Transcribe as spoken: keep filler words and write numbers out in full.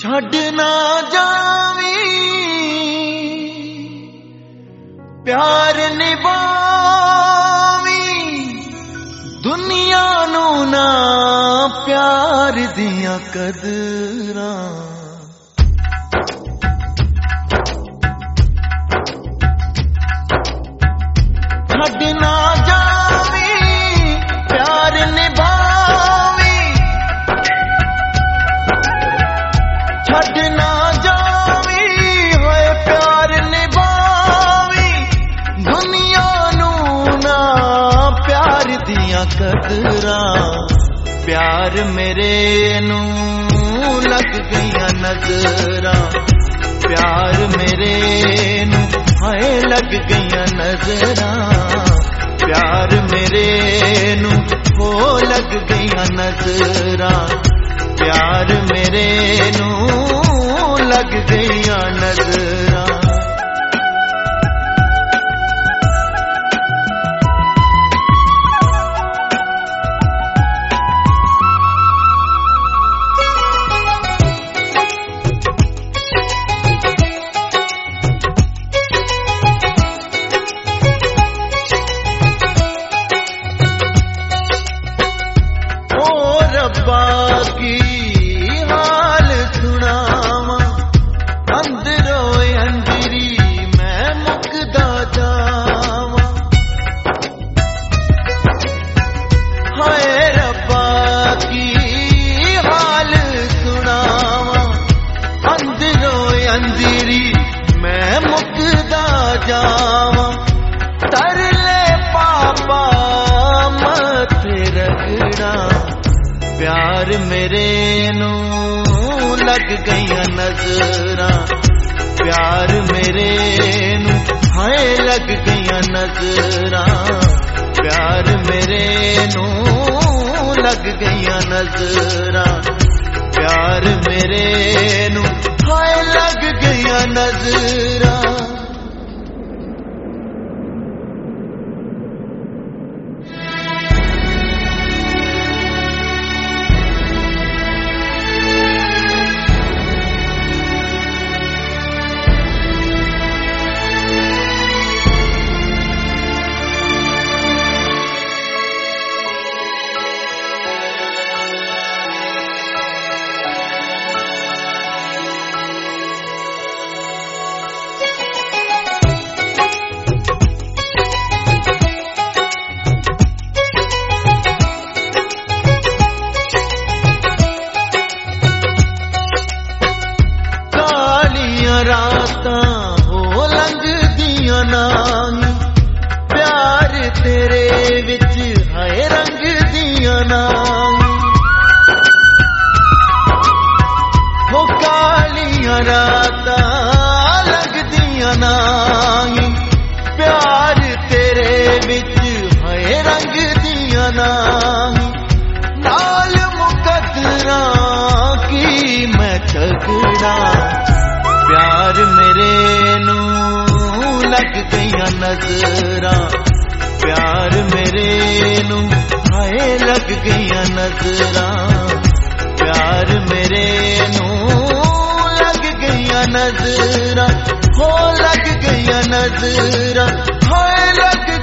छड़ ना जावी प्यार निभावी दुनिया नू ना प्यार दियां कदरां छड़ ना जावी प्यार निभावी छड़ ना जावी होए प्यार निभावी दुनिया नू ना प्यार दियां कदरां प्यार मेरे नू लग गईयां नजरां प्यार मेरे नू हाय लग गईयां नजरां प्यार मेरे नू हो लग गईयां नजरां प्यार मेरे नू लग गईयां नजरां बाकी हाल सुनावा अंदरों अंदरी मैं मुकदा जावा हाय रब्बा की हाल सुनावा अंदरों अंदरी मैं मुकदा जावा तरले पापा मथे रगड़ा प्यार मेरे नू लग गईयां नजरां प्यार मेरे नू हाय लग गईयां नजरां प्यार मेरे नू लग गईयां नजरां प्यार मेरे नू हाय लग गईयां नजरां रातां हो लंघदियां नाहीं प्यार तेरे विच हाय रंगदियां नाहीं हो कालियां रातां लंघदियां नाहीं प्यार तेरे विच हाय रंगदियां नाहीं नाल मुकद्दरां की मैं झगड़ा प्यार मेरे नू लग गईयां नजरां प्यार मेरे नू हाय लग गईयां नजरां प्यार मेरे नू लग गईयां नजरां हो लग गईयां नजरां हाय लग